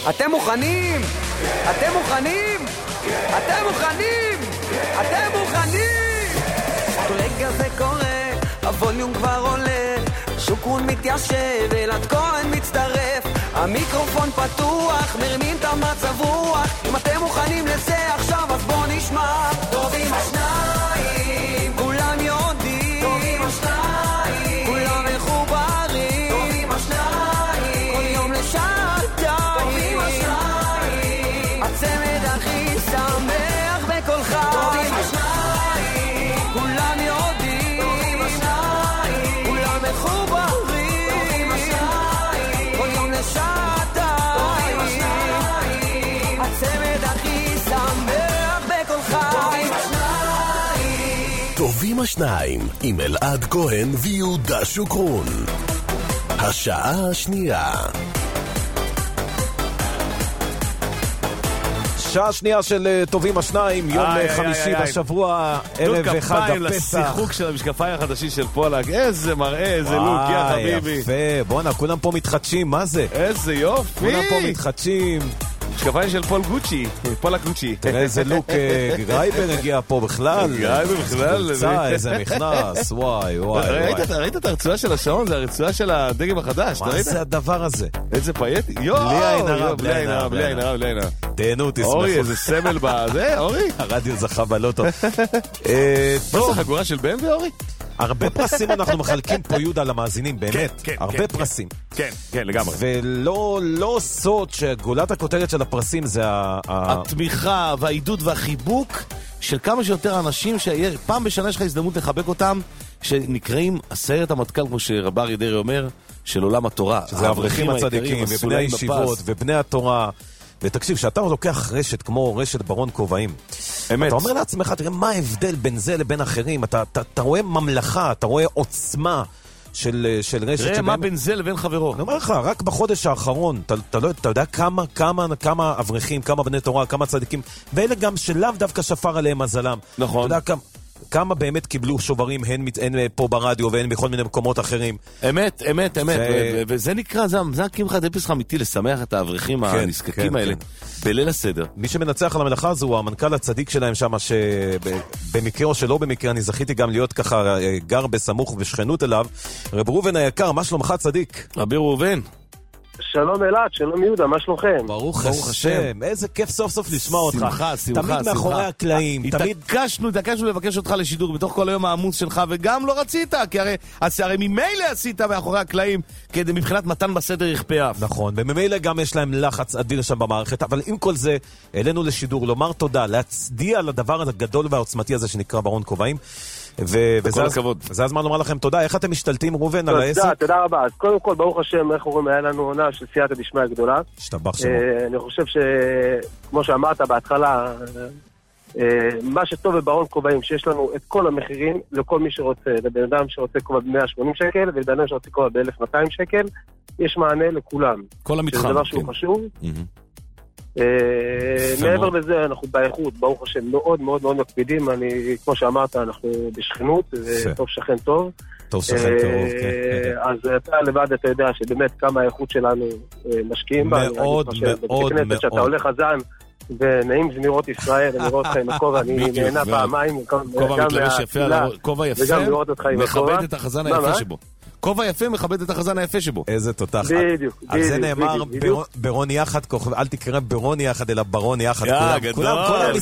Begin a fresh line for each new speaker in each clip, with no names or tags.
אתם מוכנים? אתם מוכנים? אתם מוכנים? אתם מוכנים? רגע זה קורה, הווליום כבר עולה, שוקרון מתיישב, אלעד כהן מצטרף, המיקרופון פתוח, מרמים את המצב רוח. אם אתם מוכנים לזה עכשיו אז בוא נשמע. טובים השניים, כולם יודעים, טובים השניים, כולם מחוברים, טובים השניים, כל יום לשעתיים, טובים השניים, הצמד הכי שמח בקולך, טובים השניים, כולם יודעים, טובים השניים, כולם מחוברים, טובים השניים, כל יום לשעתיים, הצמד הכי שמח בקולך, טובים השניים.
טובים השניים עם אלעד כהן ויהודה שוקרון. השעה השנייה.
שעה שנייה של טובים השניים, יום חמישי בשבוע, ערב אחד
כפיים
הפסח.
לשיחוק של המשקפיים החדשים של פולק, איזה מראה, איזה לוק, יא חביבי.
יפה, בואנה, כולם פה מתחדשים, מה זה?
איזה יופי.
כולם פה מתחדשים.
משקפיים של פול גוצ'י, פולק גוצ'י.
תראה איזה לוק גרייבר הגיע פה בכלל.
גרייבר בכלל.
איזה מכנס, וואי וואי.
ראית את הרצועה של השעון? זה הרצועה של הדגם החדש.
מה זה הדבר הזה?
איזה פייטי.
בלי עין הרע,
בלי עין הרע.
תהנו, תשמחו.
אורי, איזה סמל בזה, אורי.
הרדיו זכה בלוטו.
מה זה חגורה של בן ואורי?
הרבה פרסים אנחנו מחלקים פה יהודה למאזינים, באמת. הרבה פרסים.
כן, לגמרי.
ולא סוד שגולת הכותרת של הפרסים זה
התמיכה והעידוד והחיבוק של כמה שיותר אנשים שפעם בשנה יש לך הזדמנות לחבק אותם, שנקראים 10 המטכ"ל, כמו שרב אריה דרעי אומר, של עולם התורה.
שזה האברכים הצדיקים ובני הישיבות ובני התורה. ותקשיב, שאתה לוקח רשת כמו רשת ברון כובעים,
אמת.
אתה אומר לעצמך, תראה מה ההבדל בין זה לבין אחרים, אתה רואה ממלכה, אתה רואה עוצמה של רשת.
תראה מה בין זה לבין חברו.
אני אומר לך, רק בחודש האחרון, אתה יודע כמה אברכים, כמה בני תורה, כמה צדיקים, ואלה גם שלאו דווקא שפר עליהם מזלם.
נכון.
אתה יודע כמה באמת קיבלו שוברים, הן פה ברדיו והן בכל מיני מקומות אחרים.
אמת. וזה נקרא, זה הקים לך דפס אמיתי לשמח את האברכים הנזקקים האלה בליל הסדר.
מי שמנצח על המלאכה הזו הוא המנכ"ל הצדיק שלהם שם, שבמקרה או שלא במקרה אני זכיתי גם להיות ככה גר בסמוך ושכנות אליו. רב ראובן היקר, מה שלומך צדיק?
רבי ראובן.
שלום אלעד, שלום יהודה, מה שלומכם?
ברוך השם, איזה כיף סוף סוף לשמוע אותך.
שמחה.
תמיד מאחורי הקלעים.
התעקשנו לבקש אותך לשידור בתוך כל היום העמוס שלך, וגם לא רצית, כי הרי ממילא עשית מאחורי הקלעים, כדי מבחינת מתן בסדר יכפה אף.
נכון, וממילא גם יש להם לחץ אדיר שם במערכת, אבל עם כל זה, אלינו לשידור, לומר תודה, להצדיע על הדבר הגדול והעוצמתי הזה שנקרא ברון כובעים. וזה הזמן לומר לכם תודה. איך אתם משתלטים, ראובן, על העסק?
תודה רבה. אז קודם כל, ברוך השם, איך אומרים, היה לנו עונה של סייעתא דשמיא הגדולה.
השתבח שמו.
אני חושב שכמו שאמרת בהתחלה, מה שטוב בברון כובעים, שיש לנו את כל המחירים לכל מי שרוצה, לבן אדם שרוצה כובע ב-180 שקל, ולבן אדם שרוצה כובע ב-1200 שקל, יש מענה לכולם.
כל המתחם.
זה דבר שהוא חשוב. מעבר לזה אנחנו באיכות, ברוך השם, מאוד מאוד מאוד מקפידים. כמו שאמרת, אנחנו בשכנות, וטוב שכן טוב.
טוב שכן קרוב, כן.
אז אתה לבד אתה יודע שבאמת כמה האיכות שלנו משקיעים בה.
מאוד מאוד מאוד.
שאתה הולך חזן ונעים זמירות ישראל, אני רואה אותך עם הכובע, אני נהנה פעמיים,
כובע מתלבש יפה, כובע יפה, מכבד את החזן היפה שבו. כובע יפה מכבד את החזן היפה שבו.
איזה תותח.
בדיוק.
על זה נאמר ברון יחד, אל תקרא ברון יחד, אלא ברון יחד.
גדול.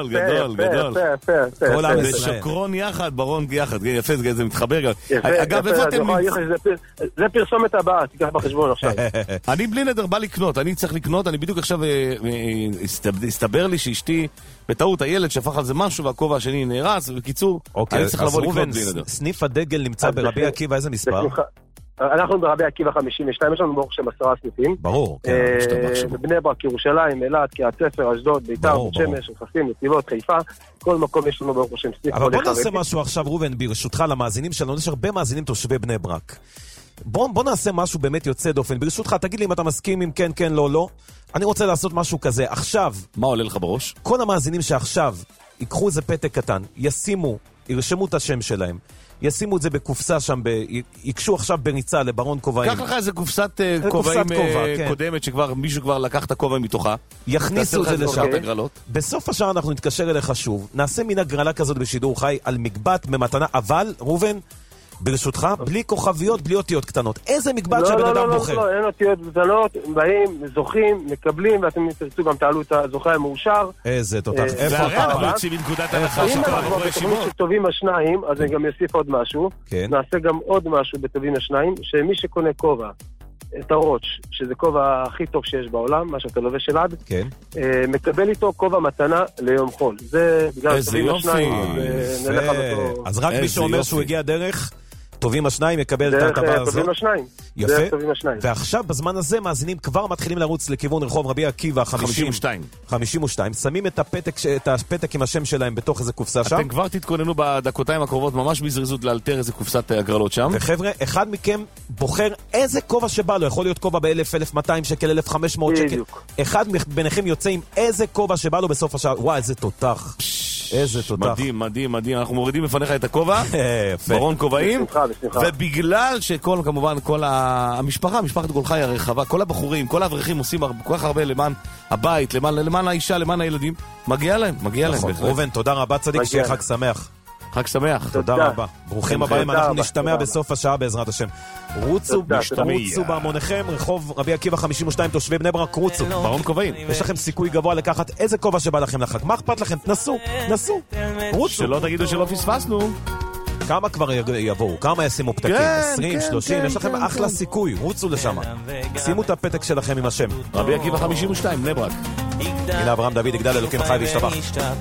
כל עם ישראל.
ושוקרון יחד, ברון יחד. יפה, זה מתחבר גם. אגב, איפה אתם...
זה פרסומת הבאה, תיקח בחשבון עכשיו.
אני בלי נדר בא לקנות, אני צריך לקנות, אני בדיוק עכשיו הסתבר לי שאשתי בטעות הילד שפך על זה משהו והכובע השני נהרס, ובקיצור, אני צריך לבוא לקנות בלי נדר.
סניף הדגל נמצא ברבי עקיבא, איזה מספר?
אנחנו ברבי עקיבא 52, יש לנו ברוך שם 10 סניפים.
ברור.
בבני ברק, ירושלים, אלעד, קריית ספר, אשדוד, ביתר, בית שמש, רכסים, נתיבות, חיפה, כל מקום יש לנו ברוך שם סניף.
אבל בוא נעשה משהו עכשיו, ראובן, ברשותך למאזינים שלנו, יש הרבה מאזינים תושבי בני ברק. בוא נעשה משהו באמת יוצא דופן. ברשותך, תגיד לי אם אתה מסכים, אם כן, כן, לא, לא. אני רוצה לעשות משהו כזה. עכשיו...
מה עולה לך בראש?
כל המאזינים שעכשיו ייקחו איזה פתק קטן, ישימו, ירשמו את השם שלהם, ישימו את זה בקופסה שם, יקשו עכשיו בריצה לברון כובעים.
קח לך איזה קופסת כובעים קודמת, שכבר מישהו כבר לקח את הכובע מתוכה.
יכניסו את זה לשם. בסוף השעה אנחנו נתקשר אליך שוב, נעשה מין הגרלה כזאת בשידור חי על מגבט במתנה, אבל ראובן, ברשותך, בלי כוכביות, בלי אותיות קטנות. איזה מגבט שבן אדם בוחר?
לא, אין אותיות קטנות, באים, זוכים, מקבלים, ואתם תרצו גם תעלו את הזוכה המאושר.
איזה תותח. איפה
אנחנו יוצאים מנקודת הנחה
אם אנחנו בתוכנית שטובים השניים, אז אני גם אוסיף עוד משהו. נעשה גם עוד משהו בטובים השניים, שמי שקונה כובע, את הרוץ', שזה כובע הכי טוב שיש בעולם, מה שאתה לובש אלעד, מקבל איתו כובע מתנה ליום חול. זה בגלל טובים השניים, נלך על אותו.
אז רק מי שאומר שהוא הגיע דרך טובים השניים יקבל את ההטבה הזאת.
טובים השניים.
יפה. ועכשיו בזמן הזה מאזינים כבר מתחילים לרוץ לכיוון רחוב רבי עקיבא 52. שמים את הפתק עם השם שלהם בתוך איזה קופסה שם.
אתם כבר תתכוננו בדקותיים הקרובות ממש בזריזות לאלתר איזה קופסת הגרלות שם.
וחבר'ה, אחד מכם בוחר איזה כובע שבא לו. יכול להיות כובע ב-1,000, 1,200 שקל, 1,500 שקל. אחד ביניכם יוצא עם איזה כובע שבא לו בסוף השעה. וואי, איזה תותח. איזה תותח.
מדהים, מדהים, מדהים. אנחנו מורידים בפניך את הכובע, ברון כובעים, ובגלל שכל, כמובן, כל המשפחה, משפחת גולחי הרחבה, כל הבחורים, כל האברכים עושים כל כך הרבה למען הבית, למען האישה, למען הילדים, מגיע להם, מגיע להם.
ראובן, תודה רבה, צדיק, שיהיה חג שמח.
חג שמח.
תודה רבה. ברוכים הבאים, אנחנו נשתמע בסוף השעה בעזרת השם. רוצו בהמוניכם, רחוב רבי עקיבא 52, תושבי בני ברק, רוצו.
ברון כובעים.
יש לכם סיכוי גבוה לקחת איזה כובע שבא לכם לחג. מה אכפת לכם? נסו. רוצו.
שלא תגידו שלא פספסנו.
כמה כבר יבואו? כמה ישימו פתקים? 20, 30? יש לכם אחלה סיכוי. רוצו לשם. שימו את הפתק שלכם עם השם.
רבי עקיבא 52, בני ברק.
הנה אברהם דוד יגדל אלוקים חי וישתבח.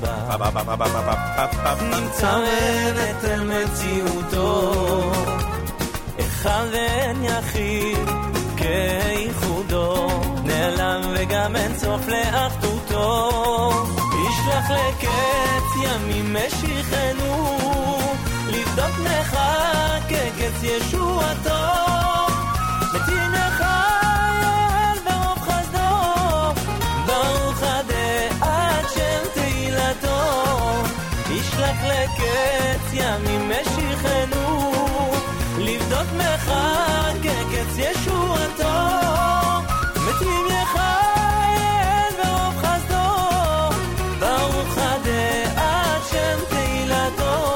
נמצא ונטל מציאותו, אחד ואין יחיד כייחודו, נעלם וגם אין סוף לאחדותו, ישלח לקץ ימים משיחנו, לבדוק נחק כקץ ישועתו, מתים יחייל ברוב חסדו, ברוך הדעת של תהילתו, ישלח לקץ ימים משיחנו, לבדוק מחר כקץ ישועתו, מתים יחייל ברוב חסדו, ברוך הדעת של תהילתו.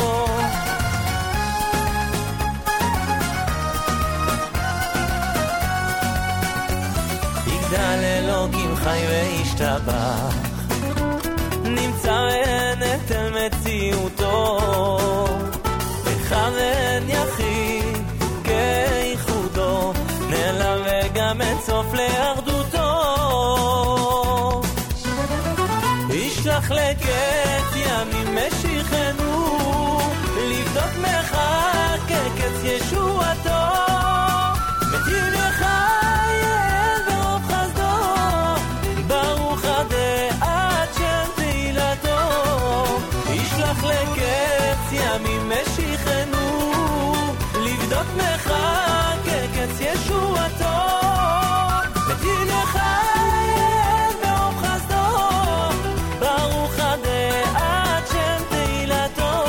יגדל אלוקים חי וישתבח, נמצא ונטל מציאותו, אחד אין יחיד כייחודו, נעלם וגם אין סוף לאחדותו, ישלח לקץ ימים משיחנו, לבדוק מחר כקץ ישועתו, מתים יחייל ברוב חסדו, ברוך הדעת של תהילתו, ישלח לקץ ימים משיחנו, לבדוק מחר כקץ ישועתו, מתים יחייל ברוב חסדו, ברוך הדעת של תהילתו.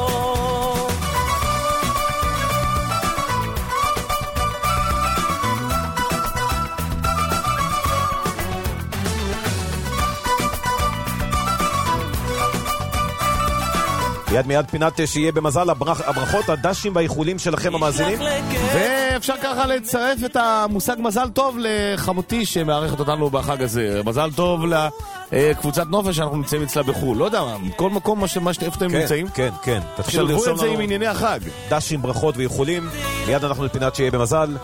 מיד פינת שיהיה במזל הברכות, הדשים והאיחולים שלכם המאזינים.
ואפשר ככה לצרף את המושג מזל טוב לחמותי שמערכת אותנו בחג הזה. מזל טוב לקבוצת נופש שאנחנו נמצאים אצלה בחול. לא יודע, כל מקום איפה אתם נמצאים.
כן, כן.
תשלבו את זה עם ענייני החג.
דשים, ברכות ואיחולים. מיד אנחנו לפינת שיהיה במזל.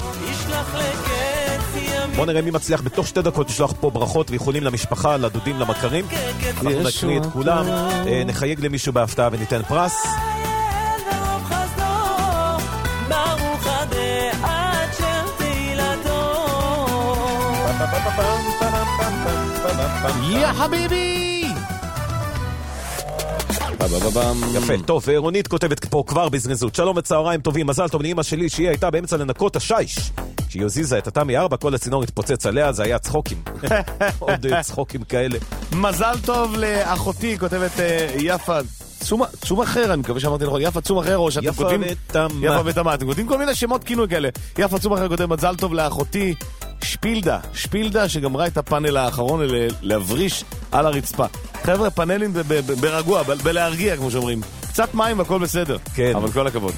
בוא נראה מי מצליח בתוך 2 דקות לשלוח פה ברכות ואיחולים למשפחה, לדודים, למכרים. אנחנו נקריא את כולם, נחייג למישהו בהפתעה וניתן פרס.
יא חביבי!
יפה, טוב, רונית כותבת פה כבר בזריזות. שלום וצהריים טובים, מזל טוב לאמא שלי שהיא הייתה באמצע לנקות השיש. כשהיא הזיזה את התמי 4, כל הצינור התפוצץ עליה, זה היה צחוקים. עוד צחוקים כאלה.
מזל טוב לאחותי, כותבת יפה צום אחר, אני מקווה שאמרתי נכון, יפה צום אחר, או שאתם כותבים... יפה ותמה. אתם כותבים כל מיני שמות כינוי כאלה. יפה צום אחר כותב מזל טוב לאחותי שפילדה, שגמרה את הפאנל האחרון להבריש על הרצפה. חבר'ה, פאנלים ברגוע, בלהרגיע, כמו שאומרים. קצת מים והכל בסדר.
כן.
אבל כל הכבוד.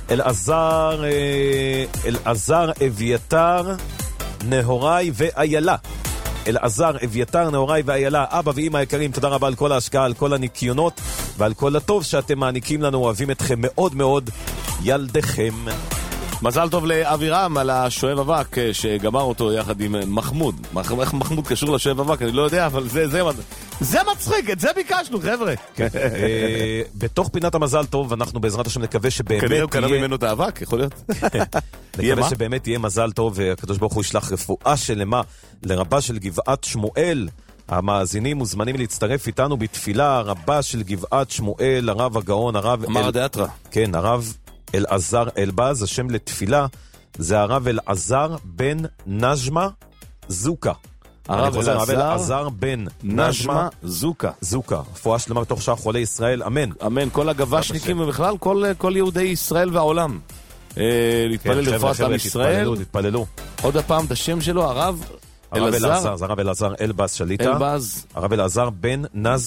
אלעזר, אביתר, נהוראי ואיילה. אלעזר, אביתר, נהוראי ואיילה, אבא ואמא היקרים, תודה רבה על כל ההשקעה, על כל הניקיונות ועל כל הטוב שאתם מעניקים לנו, אוהבים אתכם מאוד מאוד, ילדיכם.
מזל טוב לאבירם על השואב אבק שגמר אותו יחד עם מחמוד. איך מחמוד קשור לשואב אבק? אני לא יודע, אבל זה מצחיק, את זה ביקשנו, חבר'ה.
בתוך פינת המזל טוב, אנחנו בעזרת השם נקווה שבאמת
כנראה הוא קנה ממנו את האבק, יכול להיות?
נקווה שבאמת יהיה מזל טוב, והקדוש ברוך הוא ישלח רפואה שלמה לרבה של גבעת שמואל. המאזינים מוזמנים להצטרף איתנו בתפילה, רבה של גבעת שמואל, הרב הגאון, הרב...
אמר דאטרה.
כן, הרב אלעזר אלבז, השם לתפילה, זה הרב אלעזר בן נג'מה זוקה.
הרב
אלעזר בן נג'מה
זוקה.
רפואה שלמה בתוך שאר חולי ישראל, אמן.
אמן, כל הגבשניקים ובכלל כל יהודי ישראל והעולם. להתפלל לרפואת עם ישראל.
תתפללו.
עוד הפעם את השם שלו, הרב אלעזר.
זה הרב אלעזר אלבז שליטה. הרב אלעזר בן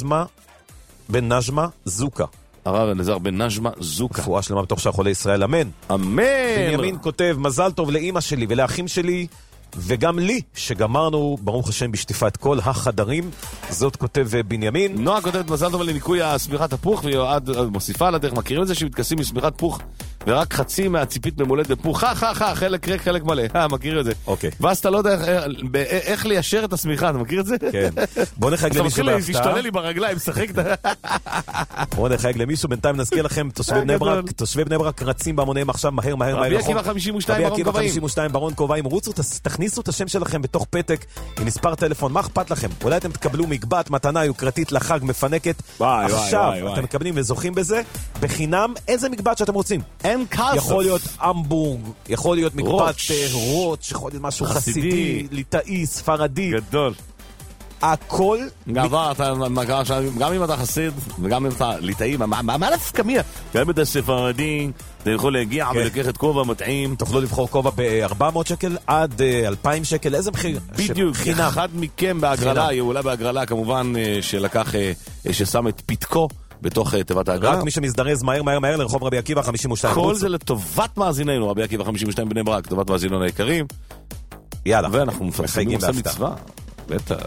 נג'מה זוקה.
הרב אלעזר בן נג'מה זוקה.
רפואה שלמה בתוך שאר חולי ישראל, אמן.
אמן.
בנימין כותב, מזל טוב לאמא שלי ולאחים שלי, וגם לי, שגמרנו, ברוך השם, בשטיפת כל החדרים. זאת כותב בנימין.
נועה כותבת מזל טוב לניקוי הסמיכת הפוך, ויועד מוסיפה על הדרך. מכירים את זה שמתכסים מסמיכת פוך, ורק חצי מהציפית ממולד בפוך, חלק ריק, חלק מלא. מכיר את זה.
אוקיי.
ואז אתה לא יודע איך ליישר את הסמיכה, אתה מכיר את זה?
כן. בוא נחייג למישהו בהפתעה. אתה
מתחיל להשתולל לי ברגליים, שחק את...
בוא נחייג למישהו, בינתיים נזכיר לכם, תושבי בני ברק רצים בהמוניהם עכשיו מהר.
רבי עקיבא 52
ברון קובעים, רוצו, תכניסו את השם שלכם בתוך פתק עם מספר טלפון, מה אכפת לכם? אולי אתם תקבלו מגבעת מתנה יוקרתית לחג מפנקת. עכשיו אתם מקבלים וזוכים בזה בחינם איזה מגבעת שאתם רוצים.
אין כסף.
יכול להיות אמבורג, יכול להיות מגבעת רוץ', יכול להיות משהו חסידי, ליטאי, ספרדי.
גדול.
הכל...
גם אם אתה חסיד וגם אם אתה ליטאי, מה לפקמיה? גם אם אתה ספרדי, אתה יכול להגיע ולקח את כובע מתאים.
תוכלו לבחור כובע ב-400 שקל עד 2,000 שקל, איזה מחיר?
בדיוק, אחד מכם בהגרלה, אולי בהגרלה כמובן שלקח, ששם את פתקו בתוך תיבת ההגרלה.
רק מי שמזדרז מהר לרחוב רבי עקיבא 52.
כל זה לטובת מאזיננו, רבי עקיבא 52 בני ברק, לטובת מאזיננו היקרים.
יאללה.
ואנחנו מפרסמים עושה מצווה. בטח.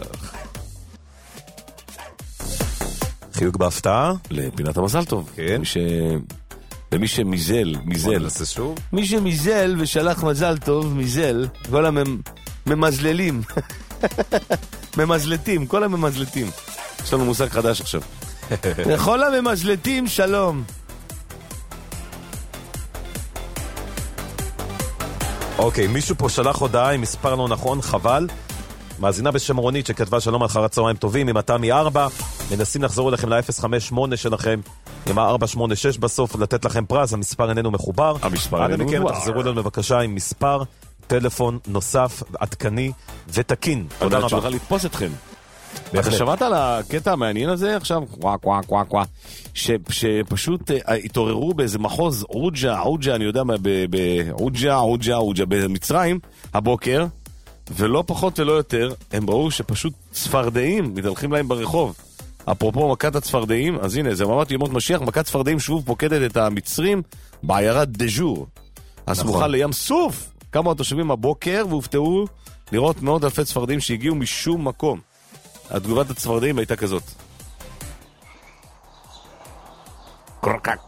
חיוג בהפתעה.
לפינת המזל טוב.
כן.
ומי שמיזל.
נעשה שוב.
מי שמיזל ושלח מזל טוב, מיזל. כל הממזללים. ממזלתים, כל הממזלתים. יש לנו מושג חדש עכשיו. לכל הממזלתים, שלום.
אוקיי, מישהו פה שלח הודעה עם מספר לא נכון, חבל. מאזינה בשמרונית שכתבה שלום אחר הצהריים טובים, עם אתה מ-4, מנסים לחזור אליכם ל-058 שלכם, עם ה-486 בסוף, לתת לכם פרס, המספר איננו מחובר.
המספר איננו מחובר.
תחזרו לנו בבקשה עם מספר טלפון נוסף, עדכני ותקין. תודה רבה.
אני רוצה לתפוס אתכם. אתה שמעת על הקטע המעניין הזה עכשיו? שפשוט התעוררו באיזה מחוז עוג'ה, אני יודע מה, עוג'ה, במצרים, הבוקר, ולא פחות ולא יותר, הם ראו שפשוט צפרדעים מתהלכים להם ברחוב. אפרופו מכת הצפרדעים, אז הנה, זה ממש ימות משיח, מכת צפרדעים שוב פוקדת את המצרים בעיירה דז'ור. הסמוכה לים סוף. כמה התושבים הבוקר והופתעו לראות מאות אלפי צפרדעים שהגיעו משום מקום. התגובת הצפרדעים הייתה כזאת. קורקק.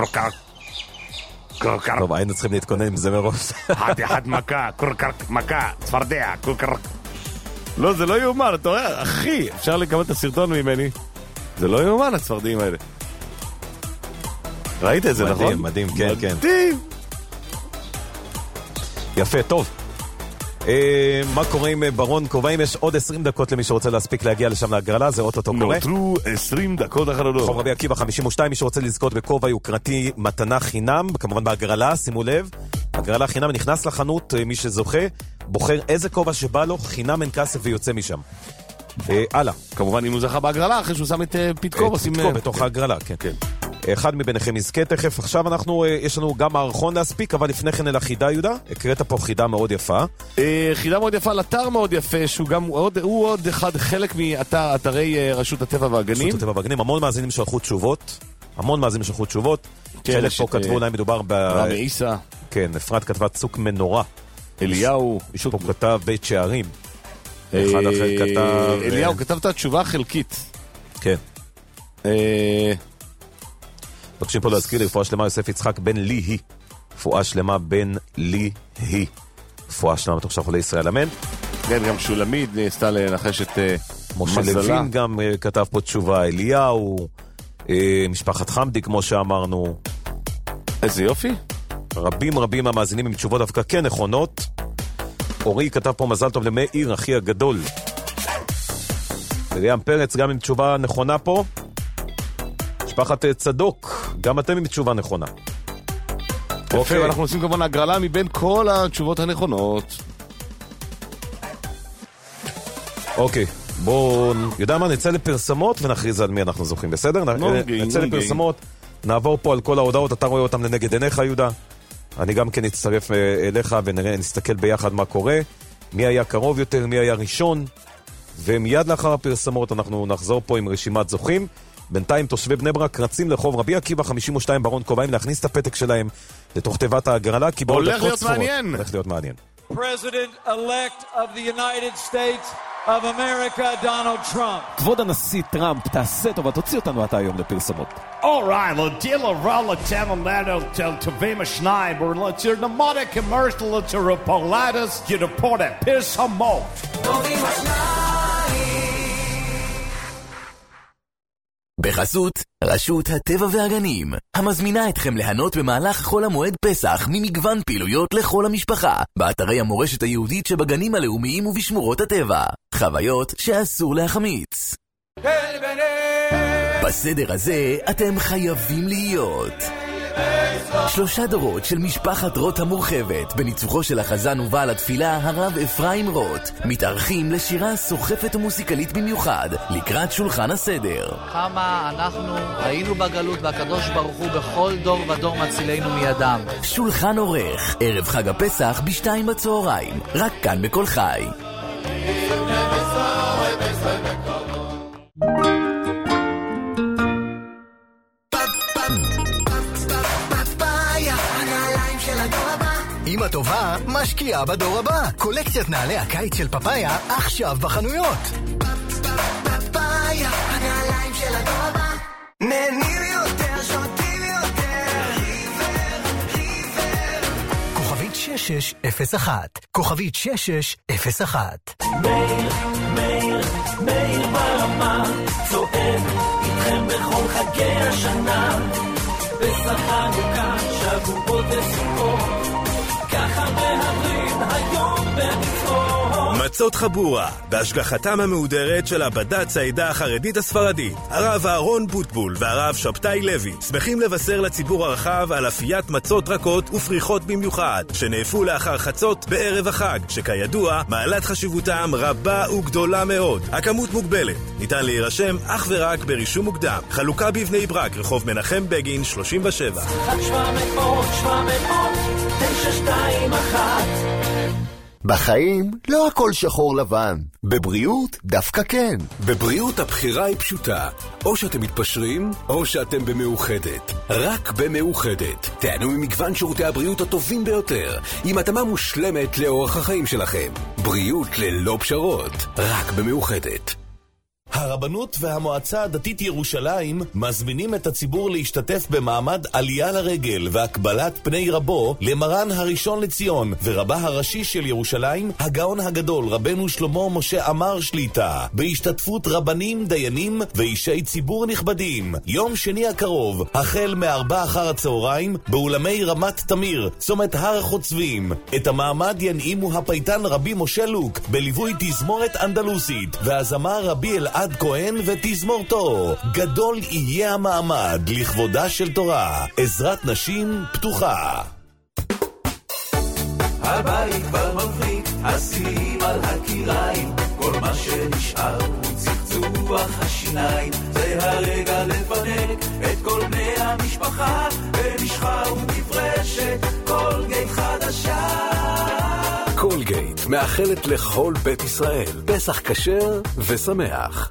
טוב, היינו צריכים להתכונן עם זה מראש.
אחד מכה, קורקק, מכה, צפרדע, קורקק. לא, זה לא יאומן, אתה רואה, אחי, אפשר לקבל את הסרטון ממני. זה לא יאומן, הצפרדעים האלה. ראית את זה, נכון?
מדהים, כן.
מדהים.
יפה, טוב. מה קורה עם ברון קובעים? יש עוד 20 דקות למי שרוצה להספיק להגיע לשם להגרלה, זה אוטוטו קורה.
נותרו 20 דקות אחרונות.
רחוב רבי עקיבא 52, מי שרוצה לזכות בכובע יוקרתי מתנה חינם, כמובן בהגרלה, שימו לב. הגרלה חינם נכנס לחנות, מי שזוכה, בוחר איזה כובע שבא לו, חינם אין כסף ויוצא משם. הלאה.
כמובן אם הוא זכה בהגרלה, אחרי שהוא שם את פתקו.
פתקו בתוך ההגרלה, כן. אחד מביניכם יזכה תכף. עכשיו יש לנו גם מערכון להספיק, אבל לפני כן אל החידה, יהודה. הקראת פה חידה מאוד יפה.
חידה מאוד יפה, על אתר מאוד יפה, שהוא גם עוד חלק מאתרי רשות הטבע והגנים.
רשות הטבע והגנים, המון מאזינים שלחו תשובות. חלק פה כתבו אולי מדובר
רמי עיסא.
כן, אפרת כתבה צוק מנורה.
אליהו.
מישהו פה כתב בית שערים. אחד אחר כתב...
אליהו כתב את התשובה החלקית.
כן. מבקשים פה להזכיר לי, רפואה שלמה יוסף יצחק בן ליהי. רפואה שלמה בן ליהי. רפואה שלמה בתוך חולי ישראל, אמן.
כן, גם שולמית ניסתה לנחש את
משה לוין גם כתב פה תשובה. אליהו, משפחת חמדי כמו שאמרנו.
איזה יופי.
רבים המאזינים עם תשובות דווקא כן נכונות. אורי כתב פה מזל טוב למאיר, אחי הגדול. וריאם פרץ גם עם תשובה נכונה פה. משפחת צדוק, גם אתם עם תשובה נכונה.
אוקיי, ואנחנו עושים כמובן הגרלה מבין כל התשובות הנכונות.
אוקיי, בואו, יודע מה, נצא לפרסמות ונכריז על מי אנחנו זוכים, בסדר? נצא לפרסמות, נעבור פה על כל ההודעות, אתה רואה אותם לנגד עיניך, יהודה. אני גם כן נצטרף אליך ונראה, נסתכל ביחד מה קורה, מי היה קרוב יותר, מי היה ראשון, ומיד לאחר הפרסמות אנחנו נחזור פה עם רשימת זוכים. בינתיים תושבי בני ברק רצים לרחוב רבי עקיבא 52 ברון קובעים להכניס את הפתק שלהם לתוך תיבת ההגרלה, כי
הולך להיות מעניין.
הולך להיות מעניין.
President-elect of the United States of America, Donald Trump.
כבוד הנשיא טראמפ, תעשה טובה, תוציא אותנו אתה היום לפרסמות.
Alright, לדילו רלה תמלנו תלתבים השניים, ולציר נמודה כמרשתל לציר הפולדס, ידפורט פרסמות. טובים השניים.
בחסות רשות הטבע והגנים, המזמינה אתכם ליהנות במהלך חול המועד פסח ממגוון פעילויות לכל המשפחה, באתרי המורשת היהודית שבגנים הלאומיים ובשמורות הטבע. חוויות שאסור להחמיץ. בסדר הזה אתם חייבים להיות. 3 דורות של משפחת רוט המורחבת, בניצוחו של החזן ובעל התפילה הרב אפרים רוט, מתארחים לשירה סוחפת ומוסיקלית במיוחד לקראת שולחן הסדר.
כמה אנחנו היינו בגלות והקדוש ברוך הוא בכל דור ודור מצילנו מידם.
שולחן עורך, ערב חג הפסח ב2 בצהריים, רק כאן בכל חי. אמא טובה משקיעה בדור הבא. קולקציית נעלי הקיץ של פפאיה עכשיו בחנויות. פפאיה, הנעליים של הדור הבא. נהנים יותר, שותים יותר. ריבר. כוכבית 6601. כוכבית 6601.
מאיר ברמה, צועד איתכם בכל חגי השנה. פסח חנוכה, שבועות וסוכות.
מצות חבורה, בהשגחתם המהודרת של עבדת צעידה החרדית הספרדית, הרב אהרון בוטבול והרב שבתאי לוי, שמחים לבשר לציבור הרחב על אפיית מצות רכות ופריחות במיוחד, שנאפו לאחר חצות בערב החג, שכידוע מעלת חשיבותם רבה וגדולה מאוד. הכמות מוגבלת, ניתן להירשם אך ורק ברישום מוקדם. חלוקה בבני ברק, רחוב מנחם בגין 37.
921.
בחיים לא הכל שחור לבן, בבריאות דווקא כן.
בבריאות הבחירה היא פשוטה, או שאתם מתפשרים או שאתם במאוחדת. רק במאוחדת תענו ממגוון שירותי הבריאות הטובים ביותר, עם התאמה מושלמת לאורח החיים שלכם. בריאות ללא פשרות, רק במאוחדת.
הרבנות והמועצה הדתית ירושלים מזמינים את הציבור להשתתף במעמד עלייה לרגל והקבלת פני רבו למרן הראשון לציון ורבה הראשי של ירושלים, הגאון הגדול רבנו שלמה משה עמר שליטה, בהשתתפות רבנים, דיינים ואישי ציבור נכבדים. יום שני הקרוב, החל מ16:00 באולמי רמת תמיר, צומת הר החוצבים. את המעמד ינעימו הפייטן רבי משה לוק בליווי תזמורת אנדלוסית והזמר רבי אלעד כהן ותזמורתו. גדול יהיה המעמד לכבודה של תורה. עזרת נשים פתוחה.
הבית כבר מבריק, השיאים על הקיריים, כל מה שנשאר הוא צחצוח השיניים. זה הרגע לפנק את כל בני המשפחה, במשחה ומברשת, קולגייט חדשה.
קולגייט מאחלת לכל בית ישראל פסח כשר ושמח.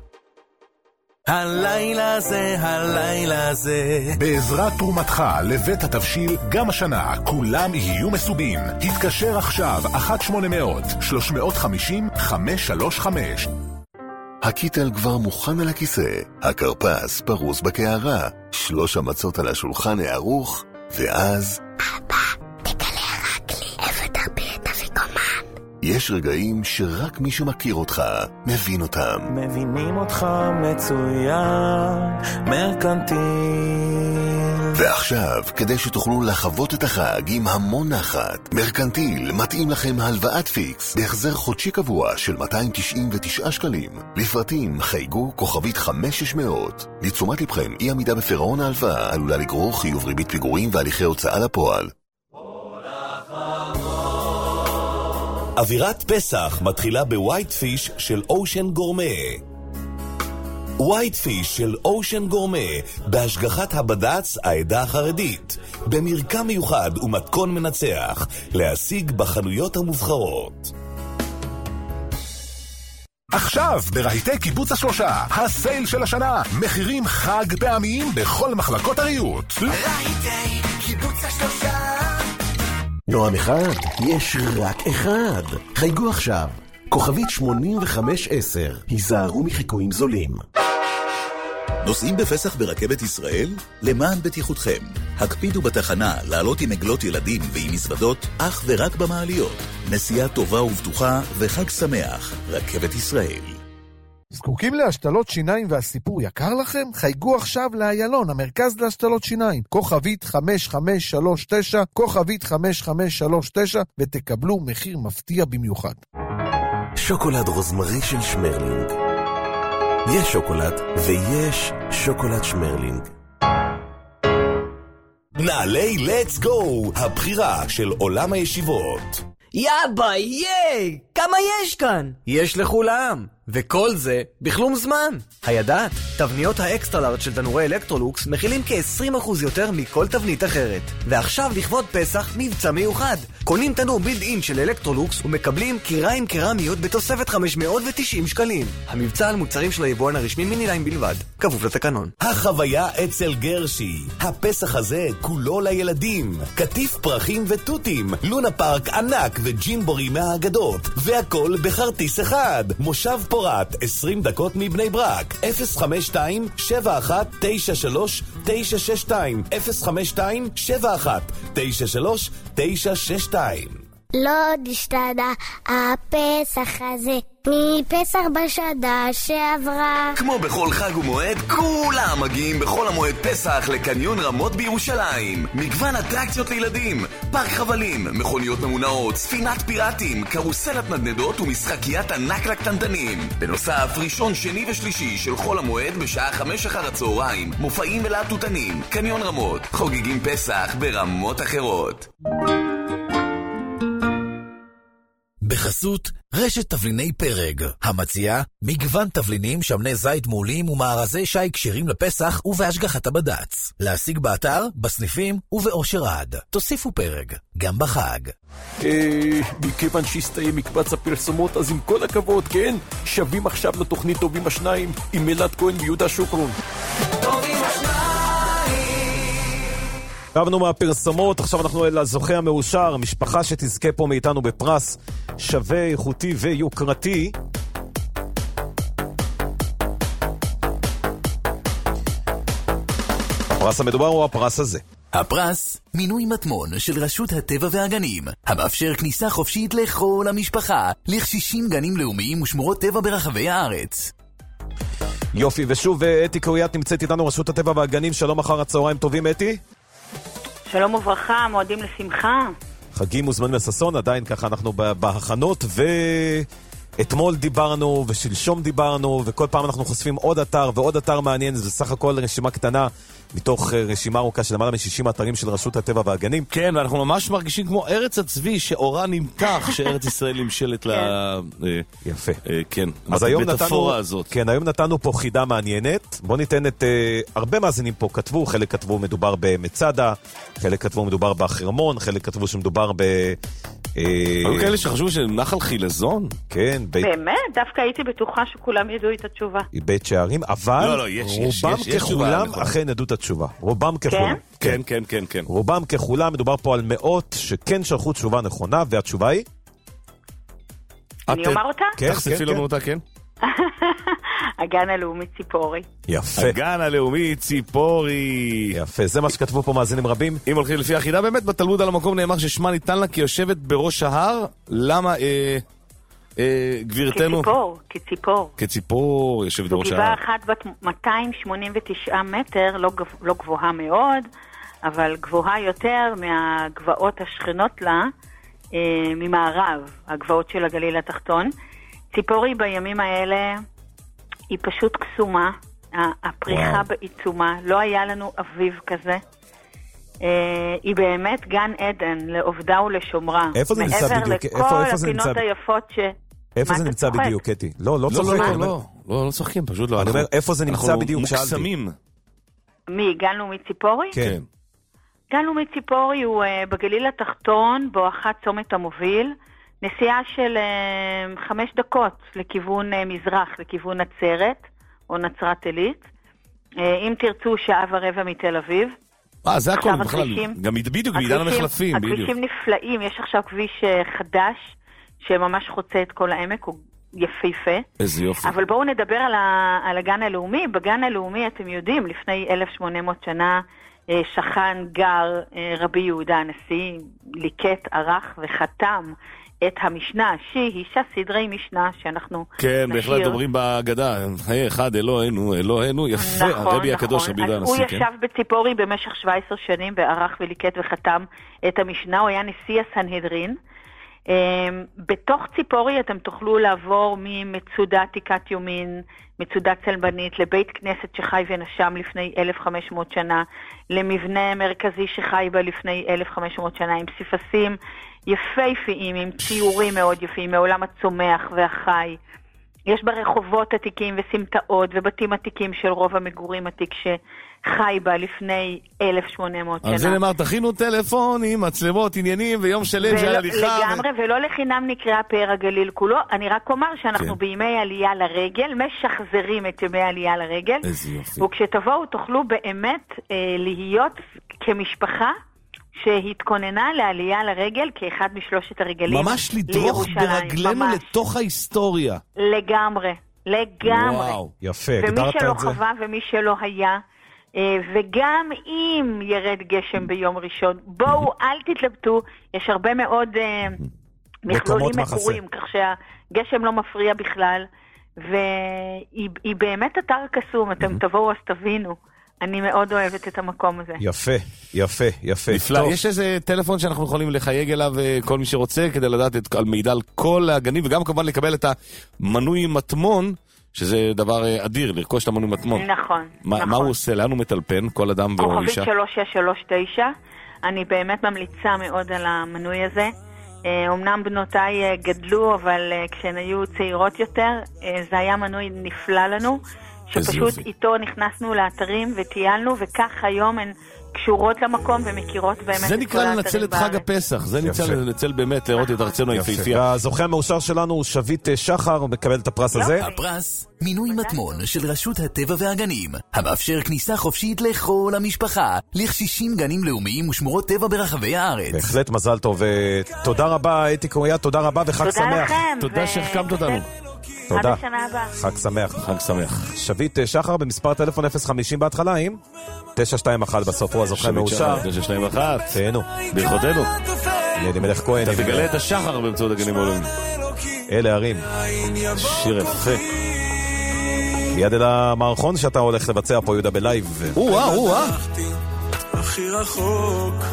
הלילה זה
בעזרת תרומתך לבית התבשיל גם השנה כולם יהיו מסובים. התקשר עכשיו 1-800-350-535.
הקיטל כבר מוכן על הכיסא, הקרפס פרוס בקערה, 3 המצות על השולחן הערוך, ואז
אבא, תגלה רק לי איפה תרבי את אפיקומן.
יש רגעים שרק מי שמכיר אותך מבין אותם.
מבינים אותך מצוין, מרקנטיל.
ועכשיו, כדי שתוכלו לחוות את החג עם המון נחת, מרקנטיל מתאים לכם הלוואת פיקס בהחזר חודשי קבוע של 299 שקלים. לפרטים חייגו כוכבית 5600. לתשומת לבכם, אי עמידה בפירעון ההלוואה עלולה לגרור חיוב ריבית פיגורים והליכי הוצאה לפועל.
אווירת פסח מתחילה בווייט פיש של אושן גורמה. ווייט פיש של אושן גורמה בהשגחת הבד"ץ העדה החרדית, במרקם מיוחד ומתכון מנצח, להשיג בחנויות המובחרות.
עכשיו ברהיטי קיבוץ השלושה, הסייל של השנה, מחירים חג פעמיים בכל מחלקות הריהוט.
רהיטי קיבוץ השלושה.
נועם אחד, יש רק אחד. חייגו עכשיו, כוכבית 8510, היזהרו מחיקויים זולים.
נוסעים בפסח ברכבת ישראל? למען בטיחותכם, הקפידו בתחנה לעלות עם עגלות ילדים ועם מזוודות אך ורק במעליות. נסיעה טובה ובטוחה וחג שמח, רכבת ישראל.
זקוקים להשתלות שיניים והסיפור יקר לכם? חייגו עכשיו לאיילון, המרכז להשתלות שיניים, כוכבית 5539, כוכבית 5539, ותקבלו מחיר מפתיע במיוחד.
שוקולד רוזמרי של שמרלינג. יש שוקולד ויש שוקולד שמרלינג.
נעלי Let's Go, הבחירה של עולם הישיבות.
יאבא, ייי! כמה יש כאן? יש לכולם. וכל זה בכלום זמן. הידעת? תבניות האקסטרלארד של תנורי אלקטרולוקס מכילים כ-20% יותר מכל תבנית אחרת. ועכשיו לכבוד פסח מבצע מיוחד. קונים תנור בילד-אין של אלקטרולוקס ומקבלים קיריים קרמיות בתוספת 590 שקלים. המבצע על מוצרים של היבואן הרשמי מניליים בלבד. כפוף לתקנון.
החוויה אצל גרשי. הפסח הזה כולו לילדים. כתיף פרחים וטוטים. לונה פארק ענק וג'ימבורי מהאגדות. והכל בחרטיס אחד. מושב פורט, 20 דקות מבני ברק. 052-7193-962. 052-7193-962.
לא השתנה הפסח הזה מפסח בשנה שעברה.
כמו בכל חג ומועד, כולם מגיעים בכל המועד פסח לקניון רמות בירושלים. מגוון אטרקציות לילדים, פארק חבלים, מכוניות ממונעות, ספינת פיראטים, קרוסלת נדנדות ומשחקיית ענק לקטנטנים. בנוסף, ראשון, שני ושלישי של חול המועד בשעה 5 אחר הצהריים, מופעים ולהטוטנים. קניון רמות, חוגגים פסח ברמות אחרות.
בחסות רשת תבליני פרג, המציעה מגוון תבלינים, שמני זית מעולים ומארזי שי קשירים לפסח ובהשגחת הבד"ץ. להשיג באתר, בסניפים ובאושר עד. תוסיפו פרג, גם בחג.
מכיוון שהסתיים מקבץ הפרסומות, אז עם כל הכבוד, כן? שווים עכשיו לתוכנית טובים השניים עם מלאת כהן ויהודה שוקרון.
טובים השניים.
קבנו מהפרסומות, עכשיו אנחנו אל הזוכה המאושר, משפחה שתזכה פה מאיתנו בפרס שווה, איכותי ויוקרתי. הפרס המדובר הוא הפרס הזה.
הפרס, מינוי מטמון של רשות הטבע והגנים, המאפשר כניסה חופשית לכל המשפחה, ל-60 גנים לאומיים ושמורות טבע ברחבי הארץ.
יופי, ושוב אתי קרויית נמצאת איתנו, רשות הטבע והגנים. שלום, אחר הצהריים טובים אתי.
שלום וברכה, מועדים לשמחה.
חגים מוזמן לססון, עדיין ככה אנחנו בהכנות, אתמול דיברנו ושלשום דיברנו, וכל פעם אנחנו חושפים עוד אתר ועוד אתר מעניין. זה בסך הכל רשימה קטנה מתוך רשימה ארוכה של למעלה מ-60 אתרים של רשות הטבע והגנים.
כן, ואנחנו ממש מרגישים כמו ארץ הצבי שאורה נמתח, שארץ ישראל נמשלת
יפה.
כן,
אז היום
המטאפורה הזאת.
כן, היום נתנו פה חידה מעניינת. בוא ניתן את... הרבה מאזינים פה כתבו, חלק כתבו מדובר במצדה, חלק כתבו מדובר בחרמון, חלק כתבו שמדובר ב...
היו כאלה שחשבו שנחל חילזון?
כן.
באמת? דווקא הייתי בטוחה שכולם ידעו את התשובה.
בית שערים, אבל רובם ככולם אכן ידעו את התשובה. רובם ככולם.
כן, כן, כן, כן.
רובם ככולם, מדובר פה על מאות שכן שלחו תשובה נכונה, והתשובה היא?
אני אומר אותה?
תחשפי לנו אותה, כן.
הגן הלאומי ציפורי.
יפה.
הגן הלאומי ציפורי.
יפה, זה מה שכתבו פה מאזינים רבים.
אם הולכים לפי החידה, באמת בתלמוד על המקום נאמר ששמה ניתן לה כי יושבת בראש ההר. למה, גבירתנו? כציפור יושבת בראש ההר.
גבעה אחת בת 289 מטר, לא גבוהה מאוד, אבל גבוהה יותר מהגבעות השכנות לה, ממערב, הגבעות של הגליל התחתון. ציפורי בימים האלה היא פשוט קסומה, הפריחה בעיצומה, לא היה לנו אביב כזה. היא באמת גן עדן לעובדה ולשומרה.
איפה זה נמצא בדיוק?
מעבר לכל הפינות היפות
איפה זה נמצא בדיוק, קטי? לא
צוחקים, פשוט לא.
אני אומר, איפה זה נמצא בדיוק?
אנחנו מוקסמים.
מי, גן לאומי ציפורי?
כן.
גן לאומי ציפורי הוא בגליל התחתון, בואכה צומת המוביל, נסיעה של 5 דקות לכיוון מזרח, לכיוון נצרת או נצרת עילית. אם תרצו 1.25 שעות מתל אביב.
זה הכל בכלל, גם בדיוק בעידן המחלפים.
הכבישים נפלאים, יש עכשיו כביש חדש שממש חוצה את כל העמק, הוא יפהפה.
איזה יופי.
אבל בואו נדבר על הגן הלאומי. בגן הלאומי, אתם יודעים, לפני 1800 שנה שכן גר רבי יהודה הנשיא, ליקט, ערך וחתם את המשנה, שהיא סדרי משנה שאנחנו
כן, בהחלט אומרים בהגדה, אחד אלוהינו, יפה, הרבי הקדוש רבי יהודה הנשיא.
הוא ישב בציפורי במשך 17 שנים, וערך וליקט וחתם את המשנה, הוא היה נשיא הסנהדרין. בתוך ציפורי אתם תוכלו לעבור ממצודה עתיקת יומין, מצודה צלבנית, לבית כנסת שחי ונשם לפני 1500 שנה, למבנה מרכזי שחי בה לפני 1500 שנה, עם סיפסים יפהפיים, עם ציורים מאוד יפים, מעולם הצומח והחי. יש ברחובות עתיקים וסמטאות ובתים עתיקים של רוב המגורים עתיק שחי בה לפני 1800 שנה.
אז זה נאמר, תכינו טלפונים, מצלמות, עניינים ויום שלם של הליכה.
לגמרי, ולא לחינם נקרא פאר הגליל כולו. אני רק אומר שאנחנו בימי עלייה לרגל, משחזרים את ימי עלייה לרגל.
איזה יופי.
וכשתבואו תוכלו באמת להיות כמשפחה שהתכוננה לעלייה לרגל כאחד משלושת הרגלים
ממש לדרוך ברגלנו לתוך ההיסטוריה.
לגמרי.
וואו, יפה,
ומי שלא חווה ומי שלא היה, וגם אם ירד גשם ביום ראשון, בואו אל תתלבטו, יש הרבה מאוד מכלולים מקורים, כך שהגשם לא מפריע בכלל, והיא באמת אתר קסום, אתם תבואו אז תבינו. אני מאוד אוהבת את המקום הזה.
יפה, יפה, יפה.
נפלא. יש איזה טלפון שאנחנו יכולים לחייג אליו כל מי שרוצה, כדי לדעת על מידע על כל הגנים, וגם כמובן לקבל את המנוי מטמון, שזה דבר אדיר, לרכוש את המנוי מטמון.
נכון.
מה הוא עושה? לאן הוא מטלפן? כל אדם ואישה?
כוכבית 3639. אני באמת ממליצה מאוד על המנוי הזה. אמנם בנותיי גדלו, אבל כשהן היו צעירות יותר, זה היה מנוי נפלא לנו. שפשוט איתו נכנסנו לאתרים וטיילנו, וכך היום הן קשורות למקום ומכירות באמת את כל האתרים בארץ.
זה נקרא לנצל את חג הפסח, זה לנצל באמת לראות את ארצנו היפהפייה.
הזוכה המאושר שלנו הוא שביט שחר, הוא מקבל את הפרס הזה.
הפרס, מינוי מטמון של רשות הטבע והגנים, המאפשר כניסה חופשית לכל המשפחה, ל-60 גנים לאומיים ושמורות טבע ברחבי הארץ.
בהחלט מזל טוב, תודה רבה אתי קוריה, תודה רבה וחג שמח.
תודה לכם.
תודה שהחכמת אותנו.
תודה.
עד השנה הבאה.
חג שמח.
חג שמח.
שביט שחר במספר טלפון 050 בהתחלה, עם 921 בסוף, הוא הזוכה מאושר.
921.
תהנו.
ברכותינו.
ידי מלך כהן.
אתה תגלה את השחר באמצעות הגנים העולמיים.
אלה ערים.
שיר יפה.
מיד אל המערכון שאתה הולך לבצע פה יהודה בלייב.
הכי רחוק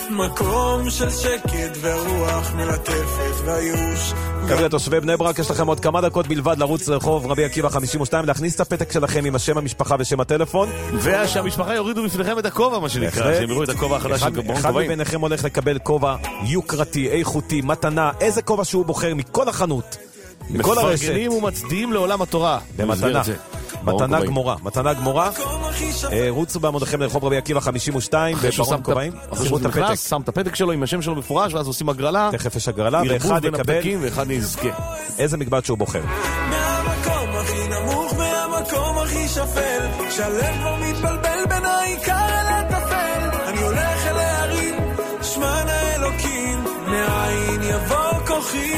מקום של שקט והרוח מלטפת והייאוש.
חבר'ה, תושבי בני ברק, יש לכם עוד כמה דקות בלבד לרוץ לרחוב רבי עקיבא 52, להכניס את הפתק שלכם עם השם המשפחה ושם הטלפון.
ושהמשפחה יורידו בפניכם את הכובע, מה שנקרא, שהם יראו את הכובע החדש של ברון
אחד
כובעים.
מביניכם הולך לקבל כובע יוקרתי, איכותי, מתנה, איזה כובע שהוא בוחר מכל החנות, מכל הרשת.
מפרגנים ומצדיעים לעולם התורה.
במתנה. מתנה גמורה. רוצו בעמודיכם לרחוב רבי עקיבא 52 בברון כובעים.
אחרי שהוא נכנס, שם את הפתק שלו עם השם שלו מפורש, ואז עושים הגרלה.
תכף יש הגרלה, ואחד יקבל
ואחד נזכה.
איזה מגבעת שהוא בוחר.
מהמקום הכי נמוך, מהמקום הכי שפל, שהלב כבר מתבלבל בין העיקר אל הטפל. אני הולך אל הערים, שמן האלוקים, מאין יבוא כוחי.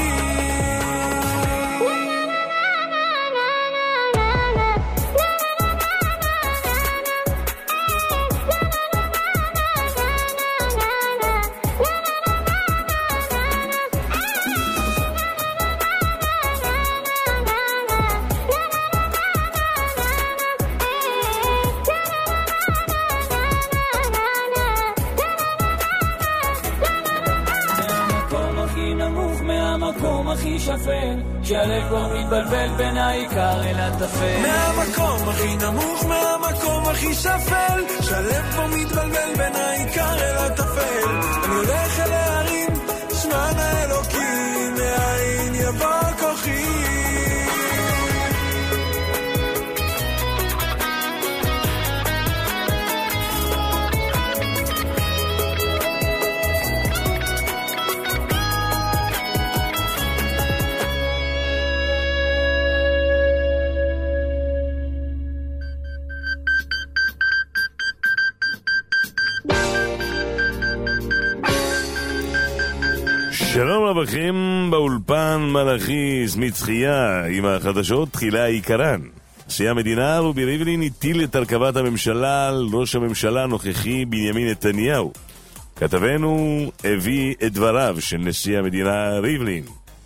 מהמקום הכי שפל, שהלב כבר מתבלבל בין העיקר אל הטפל. מהמקום הכי נמוך, מהמקום הכי שפל, שהלב כבר מתבלבל בין העיקר אל הטפל. אני הולך אל הערים, שמן האלוקים, מאין יבוא כוחי.
שלום לכם, באולפן מלאכיס מצחייה עם החדשות תחילה העיקרן. נשיא המדינה רובי ריבלין הטיל את הרכבת הממשלה על ראש הממשלה הנוכחי בנימין נתניהו. כתבנו הביא את דבריו של נשיא המדינה ריבלין.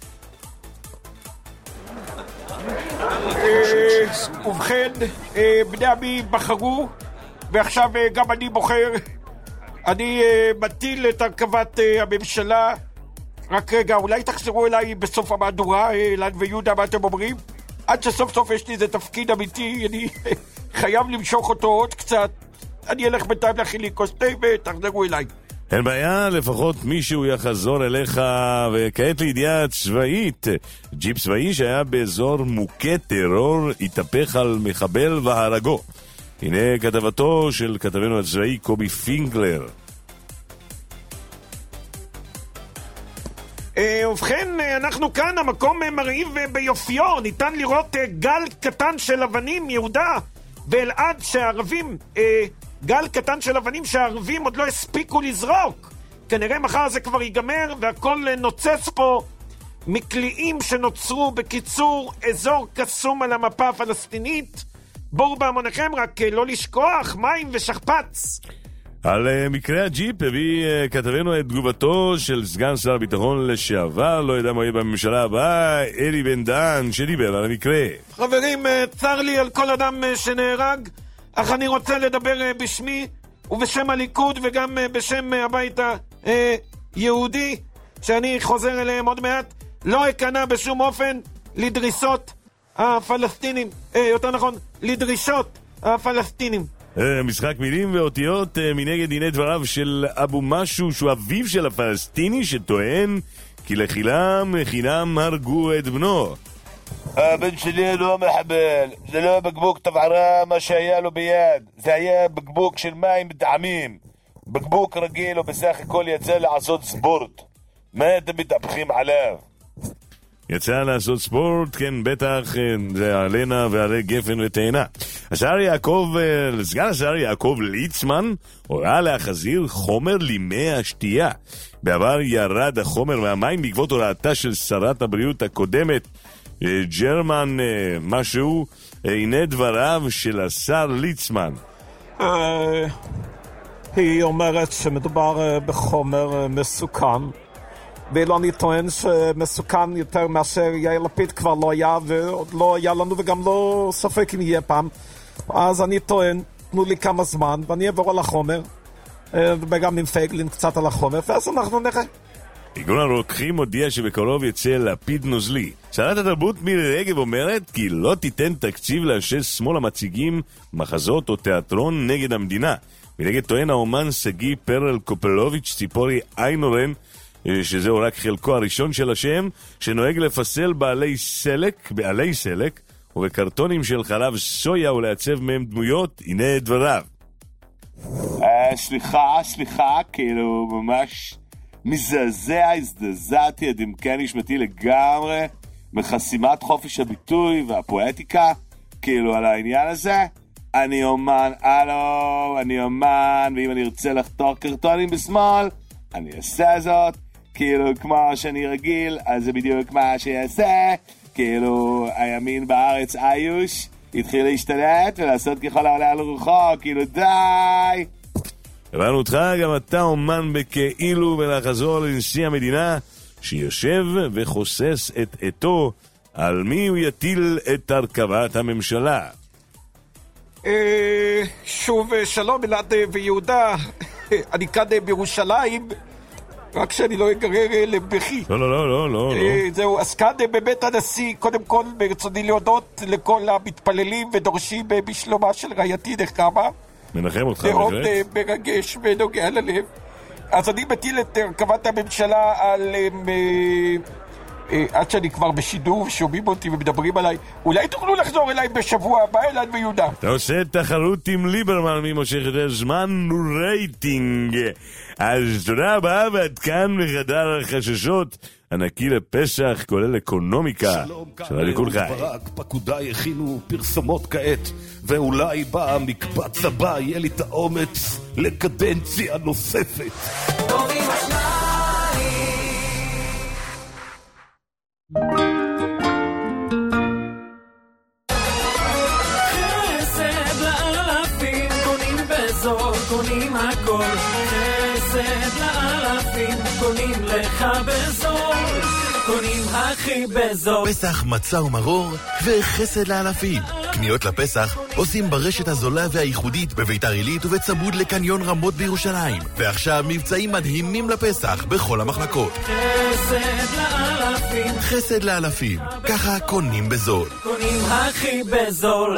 ובכן, בני עמי בחרו, ועכשיו גם אני בוחר. אני מטיל את הרכבת הממשלה. רק רגע, אולי תחזרו אליי בסוף המהדורה, אילן ויהודה, מה אתם אומרים? עד שסוף סוף יש לי איזה תפקיד אמיתי, אני חייב למשוך אותו עוד קצת. אני אלך בינתיים להכין לי כוס תה ותחזרו אליי.
אין בעיה, לפחות מישהו יחזור אליך. וכעת לידיעה צבאית, ג'יפ צבאי שהיה באזור מוכה טרור התהפך על מחבל והרגו. הנה כתבתו של כתבנו הצבאי קובי פינקלר.
ובכן, אנחנו כאן, המקום מרהיב ביופיו, ניתן לראות גל קטן של אבנים, יהודה ואלעד, שהערבים, גל קטן של אבנים שהערבים עוד לא הספיקו לזרוק. כנראה מחר זה כבר ייגמר, והכל נוצץ פה מקליעים שנוצרו. בקיצור, אזור קסום על המפה הפלסטינית. בואו בהמוניכם, רק לא לשכוח מים ושכפץ.
על מקרה הג'יפ הביא כתבנו את תגובתו של סגן שר הביטחון לשעבר, לא יודע מה יהיה בממשלה הבאה, אלי בן דהן, שדיבר על המקרה.
חברים, צר לי על כל אדם שנהרג, אך אני רוצה לדבר בשמי ובשם הליכוד וגם בשם הבית היהודי, שאני חוזר אליהם עוד מעט. לא אכנע בשום אופן לדריסות הפלסטינים, יותר נכון, לדרישות הפלסטינים.
משחק מילים ואותיות. מנגד הנה דבריו של אבו משהו, שהוא אביו של הפלסטיני, שטוען כי לחילם חינם הרגו את בנו.
הבן שלי לא מחבל, זה לא בקבוק תבערה מה שהיה לו ביד, זה היה בקבוק של מים מטעמים, בקבוק רגיל ובסך הכל יצא לעשות ספורט. מה אתם מתהפכים עליו?
יצא לעשות ספורט, כן, בטח, זה עלנה ועלי גפן ותאנה. סגן השר יעקב ליצמן הוראה להחזיר חומר לימי השתייה. בעבר ירד החומר מהמים בעקבות הוראתה של שרת הבריאות הקודמת, ג'רמן משהו. הנה דבריו של השר ליצמן.
היא אומרת שמדובר בחומר מסוכן, ואני טוען שמסוכן יותר מאשר יאיר לפיד כבר לא היה, ועוד לא היה לנו וגם לא ספק אם יהיה פעם. אז אני טוען, תנו לי כמה זמן ואני אעבור על החומר, וגם עם פייגלין קצת על החומר, ואז אנחנו נראה.
ארגון הרוקחים הודיע שבקרוב יצא לפיד נוזלי. שרת התרבות מירי רגב אומרת כי לא תיתן תקציב לאנשי שמאל המציגים מחזות או תיאטרון נגד המדינה. מנגד טוען האומן סגי פרל קופלוביץ' ציפורי איינורן, שזהו רק חלקו הראשון של השם, שנוהג לפסל בעלי סלק ובקרטונים של חלב סויה ולעצב מהם דמויות. הנה דבריו.
סליחה, כאילו ממש מזעזע, הזדעזעתי עד עמקי נשמתי לגמרי מחסימת חופש הביטוי והפואטיקה, כאילו על העניין הזה. אני אומן, אני אומן, ואם אני ארצה לחתוך קרטונים בשמאל, אני אעשה זאת, כאילו כמו שאני רגיל, אז זה בדיוק מה שיעשה, כאילו הימין בארץ איוש התחיל להשתלט ולעשות ככל העולה על רוחו, כאילו די.
הבנו אותך, גם אתה אומן בכאילו ולחזור לנשיא המדינה שיושב וחוסס את עתו על מי הוא יטיל את הרכבת הממשלה.
שוב שלום אלעד ויהודה, אני כאן בירושלים, רק שאני לא אגרר לבכי.
לא.
זהו, אז כאן בבית הנשיא, קודם כל ברצוני להודות לכל המתפללים ודורשים בשלומה של רעייתי נחמה.
מנחם אותך.
זה עוד מרגש ונוגע ללב. אז אני מטיל את הרכבת הממשלה על... עד שאני כבר בשידור, שומעים אותי ומדברים עליי. אולי תוכלו לחזור אליי בשבוע הבא, אלעד ויהודה.
אתה עושה תחרות עם ליברמן, מי מושך יותר זמן ורייטינג. אז תודה רבה, ועד כאן מחדר החששות הנקי לפסח, כולל אקונומיקה. שלום לכולכם.
פקודיי הכינו פרסומות כעת, ואולי במקבץ הבא יהיה לי את האומץ לקדנציה נוספת.
טובים השניים. חסד לאלפים, קונים בזול, קונים הכל. חסד לאלפים, קונים לך בזול, קונים הכי בזול.
פסח מצה ומרור וחסד לאלפים. קניות לפסח עושים ברשת הזולה והייחודית בביתר עילית ובצמוד לקניון רמות בירושלים. ועכשיו מבצעים מדהימים לפסח בכל המחלקות.
חסד לאלפים,
חסד לאלפים, ככה קונים בזול,
קונים הכי בזול.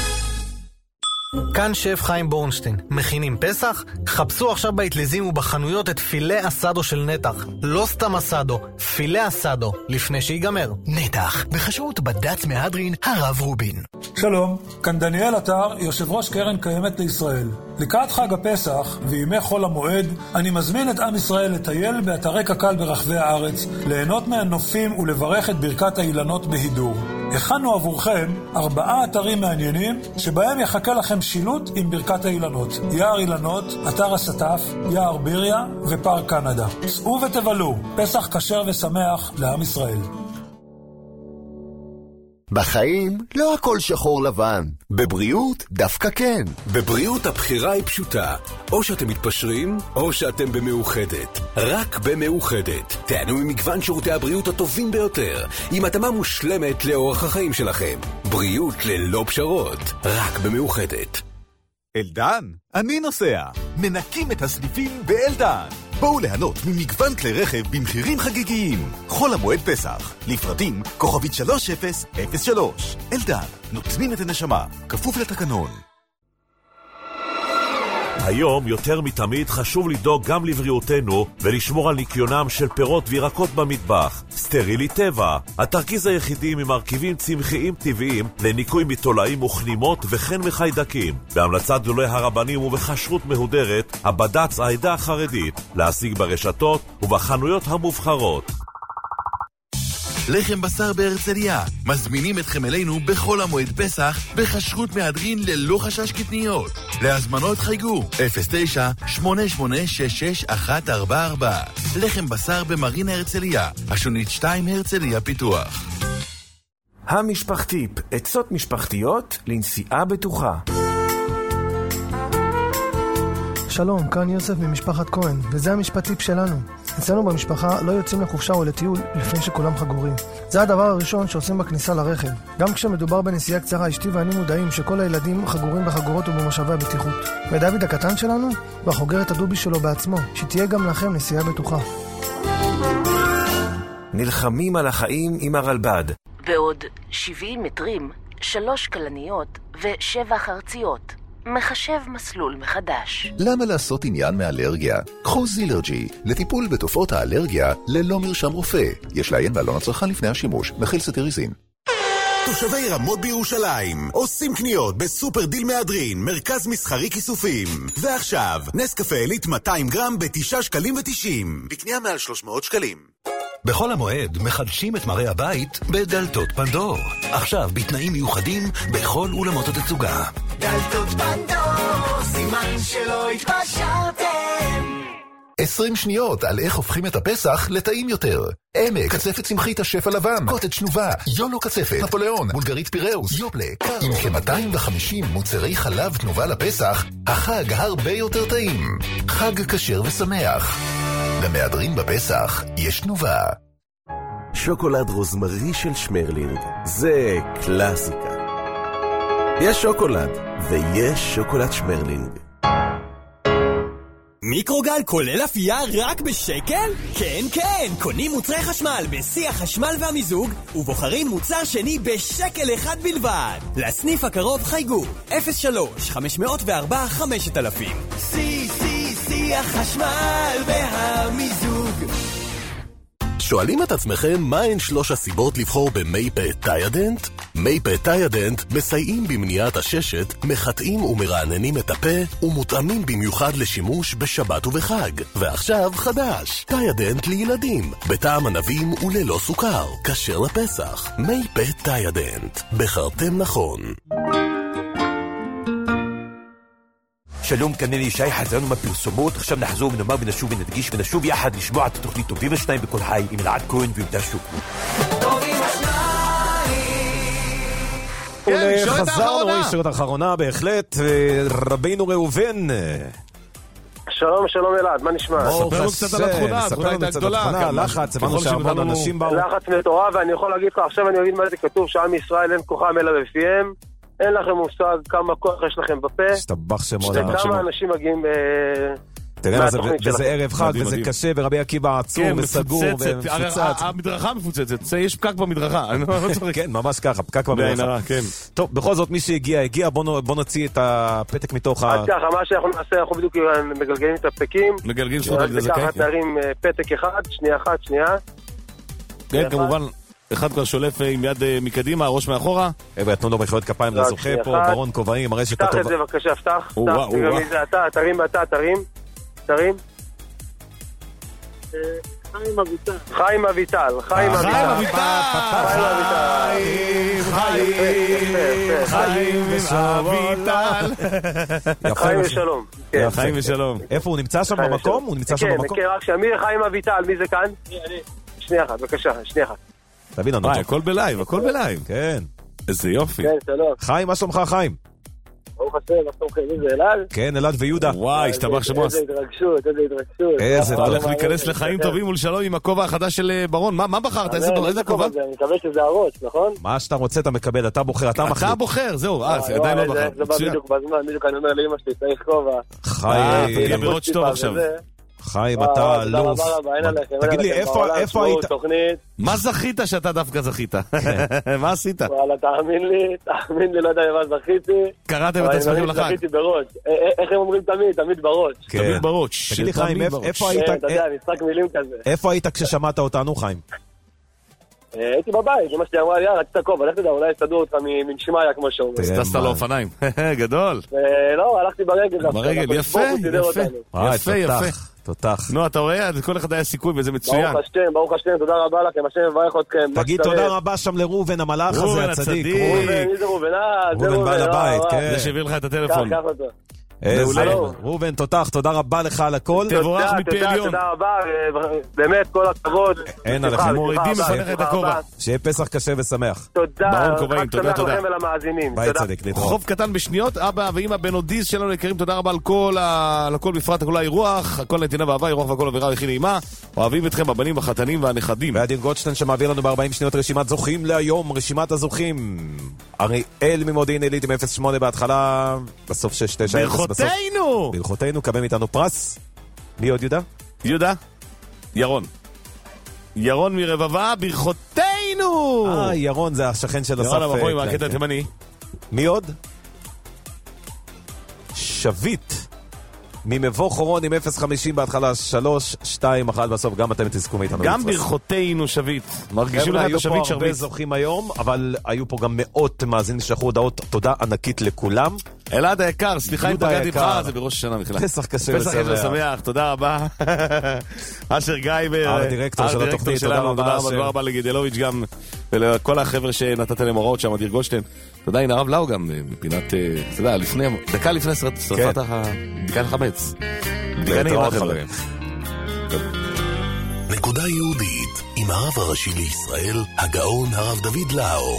כאן שף חיים בורנשטיין. מכינים פסח? חפשו עכשיו באטלזים ובחנויות את פילה אסדו של נתח. לא סתם אסדו, פילה אסדו, לפני שיגמר.
נתח, בחשבות בד"ץ מהדרין הרב רובין.
שלום, כאן דניאל אתר, יושב ראש קרן קיימת לישראל. לקראת חג הפסח וימי חול המועד, אני מזמין את עם ישראל לטייל באתרי קק"ל ברחבי הארץ, ליהנות מהנופים ולברך את ברכת האילנות בהידור. הכנו עבורכם 4 אתרים מעניינים, שבהם יחכה לכם שילוט עם ברכת האילנות. יער אילנות, אתר הסטף, יער ביריה ופארק קנדה. צאו ותבלו, פסח כשר ושמח לעם ישראל.
בחיים לא הכל שחור לבן, בבריאות דווקא כן.
בבריאות הבחירה היא פשוטה, או שאתם מתפשרים או שאתם במאוחדת. רק במאוחדת תענו ממגוון שירותי הבריאות הטובים ביותר, עם התאמה מושלמת לאורח החיים שלכם. בריאות ללא פשרות, רק במאוחדת.
אלדן, אני נוסע. מנקים את הסניפים באלדן. בואו ליהנות ממגוון כלי רכב במחירים חגיגיים. חול המועד פסח. לפרטים כוכבית 3003. אלדן, נותנים את הנשמה. כפוף לתקנון.
היום יותר מתמיד חשוב לדאוג גם לבריאותנו ולשמור על ניקיונם של פירות וירקות במטבח. סטרילי טבע, התרכיז היחידי ממרכיבים צמחיים טבעיים לניקוי מתולעים וכנימות וכן מחיידקים. בהמלצת גדולי הרבנים ובכשרות מהודרת, הבד"ץ העדה החרדית, להשיג ברשתות ובחנויות המובחרות.
לחם בשר בהרצליה, מזמינים אתכם אלינו בכל המועד פסח בכשרות מהדרין ללא חשש קטניות. להזמנות חייגו 09-8866-144. לחם בשר במרינה הרצליה, השונית 2 הרצליה פיתוח.
המשפחתיפ, עצות משפחתיות לנסיעה בטוחה.
שלום, כאן יוסף ממשפחת כהן, וזה המשפט טיפ שלנו.
אצלנו במשפחה לא יוצאים לחופשה או לטיול לפני שכולם חגורים. זה הדבר הראשון שעושים בכניסה לרכב. גם כשמדובר בנסיעה קצרה, אשתי ואני מודעים שכל הילדים חגורים בחגורות ובמשאבי הבטיחות. ודוד הקטן שלנו בחוגר את הדובי שלו בעצמו, שתהיה גם לכם נסיעה בטוחה.
נלחמים על החיים עם הרלב"ד.
ועוד 70 מטרים, 3 כלניות ו7 חרציות. מחשב מסלול מחדש.
למה לעשות עניין מאלרגיה? קחו זילרג'י, לטיפול בתופעות האלרגיה ללא מרשם רופא. יש לעיין בעלון הצרכן לפני השימוש, מכיל סטריזין.
תושבי רמות בירושלים עושים קניות בסופר דיל מהדרין, מרכז מסחרי כיסופים. ועכשיו, נס קפה עילית 200 גרם ב9.90 שקלים. בקנייה מעל 300 שקלים.
בכל המועד מחדשים את מראה הבית בדלתות פנדור. עכשיו בתנאים מיוחדים בכל אולמות התצוגה.
דלתות פנדור, סימן שלא התפשרתם.
20 שניות על איך הופכים את הפסח לטעים יותר. עמק, קצפת צמחית השף הלבן, קוטג' שנובה, יולו קצפת, נפוליאון, בולגרית פיראוס, יופלה, עם כ-250 מוצרי חלב תנובה לפסח, החג הרבה יותר טעים. חג כשר ושמח. למהדרין בפסח יש תנובה.
שוקולד רוזמרי של שמרלינג, זה קלאסיקה. יש שוקולד, ויש שוקולד שמרלינג.
מיקרוגל כולל אפייה רק בשקל? כן, כן! קונים מוצרי חשמל בשיא החשמל והמיזוג ובוחרים מוצר שני בשקל אחד בלבד. לסניף הקרוב חייגו 03-504-5000. שיא החשמל והמיזוג.
שואלים את עצמכם מהן 3 הסיבות לבחור במייפד טיידנט? מייפד טיידנט מסייעים במניעת הששת, מחטאים ומרעננים את הפה ומותאמים במיוחד לשימוש בשבת ובחג. ועכשיו חדש, טיידנט לילדים, בטעם ענבים וללא סוכר, כשר לפסח. מייפד טיידנט, בחרתם נכון.
שלום, כאן אני שי, חזרנו מהפרסומות, עכשיו נחזור ונאמר ונשוב ונדגיש ונשוב יחד לשמוע את התוכנית טובים השניים בכל חי עם אלעד כהן ויהודה שוקרון.
טובים
השניים! חזרנו, ישורת האחרונה בהחלט, רבינו ראובן.
שלום, שלום אלעד, מה נשמע?
ספר לנו קצת על התכונה, התכונה הייתה גדולה.
לחץ, הבנו שהרבה אנשים באו.
לחץ מטורף, ואני יכול להגיד לך, עכשיו אני מבין מה זה כתוב, שעם ישראל אין כוחם אלא בפיהם. אין לכם מושג כמה כוח יש לכם בפה.
שתבח שמות.
וכמה אנשים מגיעים
תראה, וזה ערב חג, וזה קשה, ורבי עקיבא עצור וסגור ומפוצץ.
המדרכה מפוצצת, יש פקק במדרכה.
כן, ממש ככה, פקק במדרכה. טוב, בכל זאת, מי שהגיע, בוא נוציא את הפתק מתוך
אז ככה, מה שאנחנו נעשה, אנחנו בדיוק מגלגלים את הפתקים.
מגלגלים זכות על זה,
ככה תרים פתק אחד, שנייה.
כן, כמובן. אחד כבר שולף עם יד מקדימה, ראש מאחורה.
תנו לו מחיאות כפיים לזוכה פה, ברון כובעים, הרשת
הטובה. פתח את זה בבקשה, פתח. תרים. חיים אביטל. חיים ושלום.
חיים ושלום.
איפה הוא נמצא שם במקום?
כן, רק שם. מי זה חיים אביטל? מי זה כאן? שנייה אחת, בבקשה, שנייה אחת.
תבין,
הכל בלייב.
כן.
איזה יופי.
כן, שלום.
חיים, מה שלומך, חיים?
ברוך השם, מה שלומכם? זה אלעד?
כן, אלעד ויהודה.
וואי, השתבח שמו.
איזה התרגשות.
אתה
הולך להיכנס לחיים טובים ולשלום עם הכובע החדש של ברון. מה בחרת? איזה כובע?
אני מקווה שזה הראש, נכון?
מה שאתה רוצה אתה מקבל, אתה בוחר, אתה מחליט.
אתה בוחר, זהו, עדיין לא בחר.
זה בא בדיוק בזמן, בדיוק אני אומר לאמא שלי, צריך כובע.
חיים,
גם לראות שטוב עכשיו.
חיים, אתה אלוף. תגיד לי, איפה היית?
מה זכית שאתה דווקא זכית? מה עשית?
וואלה, תאמין לי, לא יודע מה זכיתי.
קראתם את עצמכם לחג.
זכיתי בראש. איך הם אומרים תמיד בראש.
תמיד בראש.
תגיד לי, חיים, איפה היית?
אתה יודע, משחק מילים כזה.
איפה היית כששמעת אותנו, חיים?
הייתי בבית, אמא שלי אמרה לי, רצית כובע, לך תדע, אולי יסתדרו אותך מנשמיה כמו שאומרים.
סטסת לאופניים, גדול.
לא, הלכתי ברגל.
ברגל, יפה.
תותח.
נו, אתה רואה? כל אחד היה סיכוי וזה מצוין.
ברוך השם, תודה רבה לכם, השם מברך אתכם.
תגיד תודה רבה שם לראובן המלאך הזה, הצדיק.
ראובן, מי זה ראובן?
ראובן בעל הבית, כן.
זה שהביא לך את הטלפון.
ראובן, תודה רבה לך על הכל.
תבורך מפי עליון.
תודה רבה, באמת כל הכבוד.
אין עליכם.
מורידים בפניך את הכובע.
שיהיה פסח קשה ושמח.
תודה.
ברון קובעים, תודה.
לכם ולמאזינים.
ביי צדיק, להתראות.
חוב קטן בשניות, אבא ואמא בנודיז שלנו יקרים, תודה רבה על הכל בפרט, כל האירוח, הכל נתינה ואהבה, אירוח והכל אווירה וכי נעימה. אוהבים אתכם הבנים, החתנים והנכדים.
ועדין גולדשטיין שמעביר לנו ב-40 שניות רשימת זוכים להיום, רשימת הזוכים. אריאל ממודיעין עילית עם 08 בהתחלה, בסוף 6-9. ברכותינו, קבל איתנו פרס. מי עוד יהודה?
ירון מרבבה, ברכותינו!
ירון זה השכן של
ירון המבוא עם הקטע התימני.
מי עוד? שביט ממבוא חורון עם 0.50 בהתחלה, 3-2-1 בסוף, גם אתם תזכו מאיתנו.
גם ברכותינו שביט. מרגישים לך את השביט שרביט.
היו פה הרבה זוכים היום, אבל היו פה גם מאות מאזינים ששלחו הודעות, תודה ענקית לכולם.
אלעד היקר, סליחה אם פגעתי איתך, זה בראש השנה בכלל.
פסח קשה
ושמח, תודה רבה. אשר גייבר,
הדירקטור של התוכנית, תודה
רבה לגידלוביץ' גם, ולכל החבר'ה שנתת להם הוראות שם, אדיר גולדשטיין. תודה, הנה הרב לאו גם, מפינת, אתה יודע, דקה לפני שרפת בדיקת חמץ. בדיקה נעימה חברים.
נקודה יהודית עם הרב הראשי לישראל, הגאון הרב דוד לאו.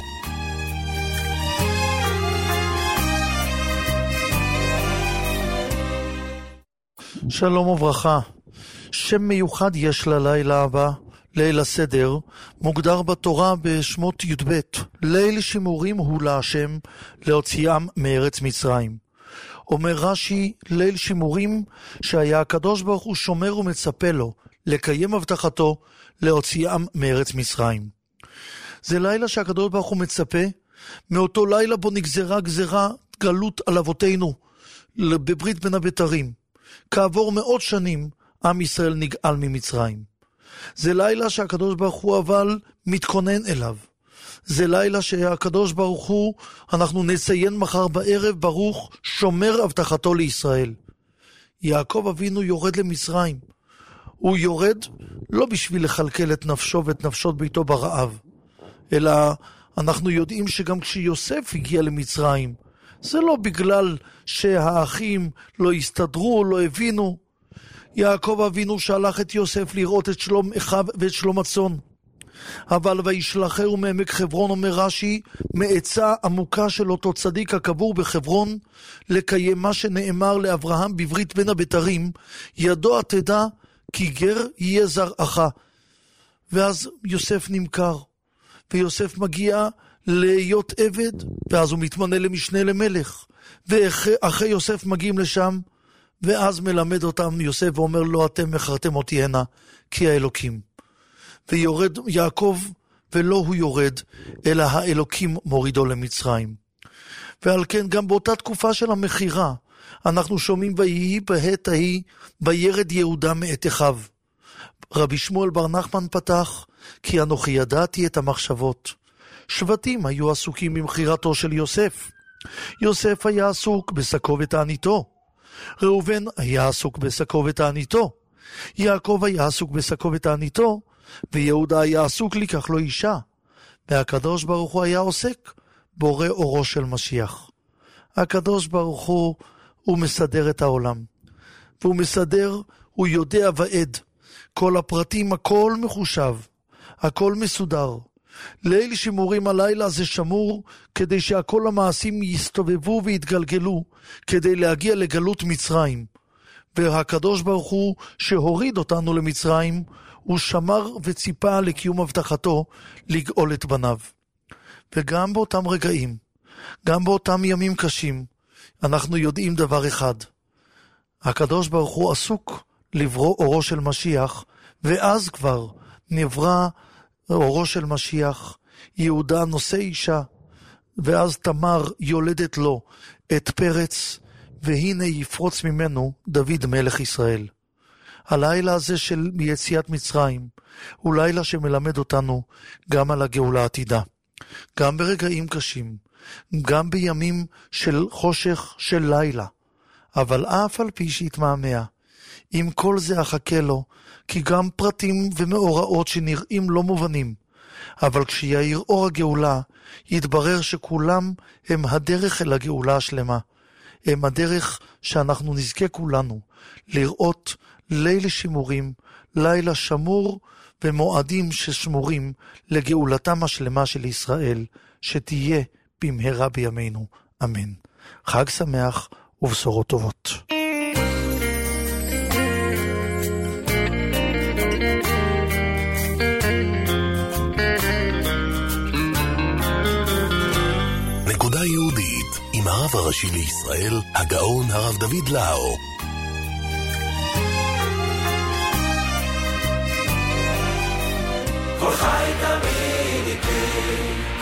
שלום וברכה. שם מיוחד יש ללילה הבא, ליל הסדר, מוגדר בתורה בשמות י"ב. ליל שימורים הוא להשם להוציאם מארץ מצרים. אומר רש"י, ליל שימורים שהיה הקדוש ברוך הוא שומר ומצפה לו לקיים הבטחתו להוציאם מארץ מצרים. זה לילה שהקדוש ברוך הוא מצפה, מאותו לילה בו נגזרה גזרה גלות על אבותינו בברית בין הבתרים. כעבור מאות שנים עם ישראל נגאל ממצרים. זה לילה שהקדוש ברוך הוא אבל מתכונן אליו. זה לילה שהקדוש ברוך הוא, אנחנו נציין מחר בערב, ברוך שומר הבטחתו לישראל. יעקב אבינו יורד למצרים. הוא יורד לא בשביל לחלקל את נפשו ואת נפשות ביתו ברעב, אלא אנחנו יודעים שגם כשיוסף הגיע למצרים, זה לא בגלל שהאחים לא הסתדרו, לא הבינו. יעקב אבינו שלח את יוסף לראות את שלום אחיו ואת שלום הצאן. אבל וישלחהו מעמק חברון, אומר רש"י, מעצה עמוקה של אותו צדיק הקבור בחברון, לקיים מה שנאמר לאברהם בברית בין הבתרים, ידוע תדע כי גר יהיה זרעך. ואז יוסף נמכר, ויוסף מגיע להיות עבד, ואז הוא מתמנה למשנה למלך, ואחרי יוסף מגיעים לשם, ואז מלמד אותם יוסף ואומר לו, אתם מכרתם אותי הנה כי האלוקים. ויורד יעקב, ולא הוא יורד, אלא האלוקים מורידו למצרים. ועל כן גם באותה תקופה של המחירה, אנחנו שומעים ויהי בעת ההיא, בירד יהודה מאת אחיו. רבי שמואל בר נחמן פתח, כי אנוכי ידעתי את המחשבות. שבטים היו עסוקים במחירתו של יוסף. יוסף היה עסוק בשקו ותעניתו. ראובן היה עסוק בשקו ותעניתו. יעקב היה עסוק בשקו ותעניתו. ויהודה היה עסוק לקח לו אישה. והקדוש ברוך הוא היה עוסק בורא אורו של משיח. הקדוש ברוך הוא מסדר את העולם. והוא מסדר, הוא יודע ועד. כל הפרטים, הכל מחושב. הכל מסודר. ליל שימורים הלילה זה שמור כדי שהכל המעשים יסתובבו ויתגלגלו כדי להגיע לגלות מצרים. והקדוש ברוך הוא שהוריד אותנו למצרים, הוא שמר וציפה לקיום הבטחתו לגאול את בניו. וגם באותם רגעים, גם באותם ימים קשים, אנחנו יודעים דבר אחד. הקדוש ברוך הוא עסוק לברוא אורו של משיח, ואז כבר נברא אורו של משיח. יהודה נושא אישה, ואז תמר יולדת לו את פרץ, והנה יפרוץ ממנו דוד מלך ישראל. הלילה הזה של יציאת מצרים הוא לילה שמלמד אותנו גם על הגאולה העתידה. גם ברגעים קשים, גם בימים של חושך של לילה, אבל אף על פי שהתמהמה, עם כל זה אחכה לו, כי גם פרטים ומאורעות שנראים לא מובנים, אבל כשיעיר אור הגאולה, יתברר שכולם הם הדרך אל הגאולה השלמה, הם הדרך שאנחנו נזכה כולנו לראות ליל שימורים, לילה שמור ומועדים ששמורים לגאולתם השלמה של ישראל, שתהיה במהרה בימינו. אמן. חג שמח ובשורות טובות.
נקודה יהודית עם הרב הראשי לישראל, הגאון הרב דוד לאו.
כל חי תמיד יקרה